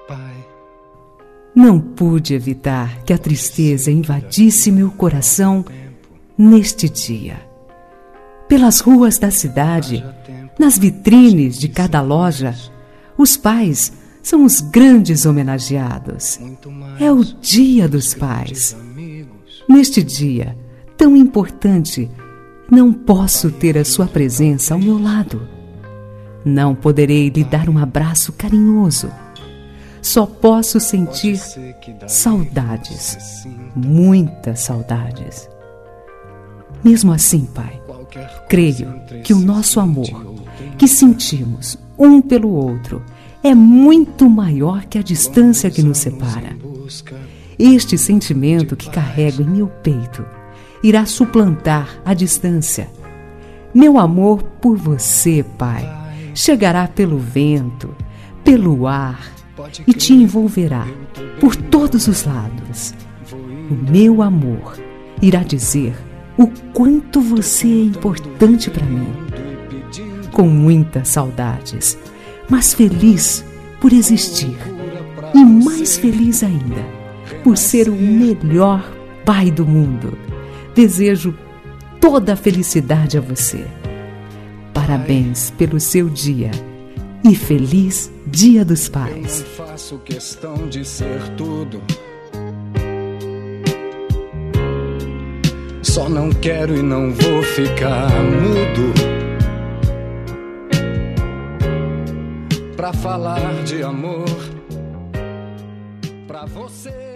Não pude evitar que a tristeza invadisse meu coração neste dia. Pelas ruas da cidade, nas vitrines de cada loja, os pais são os grandes homenageados. É o Dia dos Pais. Neste dia tão importante, não posso ter a sua presença ao meu lado. Não poderei lhe dar um abraço carinhoso. Só posso sentir saudades, muitas saudades. Mesmo assim, Pai, creio que o nosso amor, que sentimos um pelo outro, é muito maior que a distância que nos separa. Este sentimento que carrego em meu peito irá suplantar a distância. Meu amor por você, Pai, chegará pelo vento, pelo ar e te envolverá por todos os lados. O meu amor irá dizer o quanto você é importante para mim. Com muitas saudades, mas feliz por existir e mais feliz ainda por ser o melhor pai do mundo. Desejo toda a felicidade a você. Parabéns pelo seu dia e feliz Dia dos Pais. Eu não faço questão de ser tudo. Só não quero e não vou ficar mudo pra falar de amor pra você.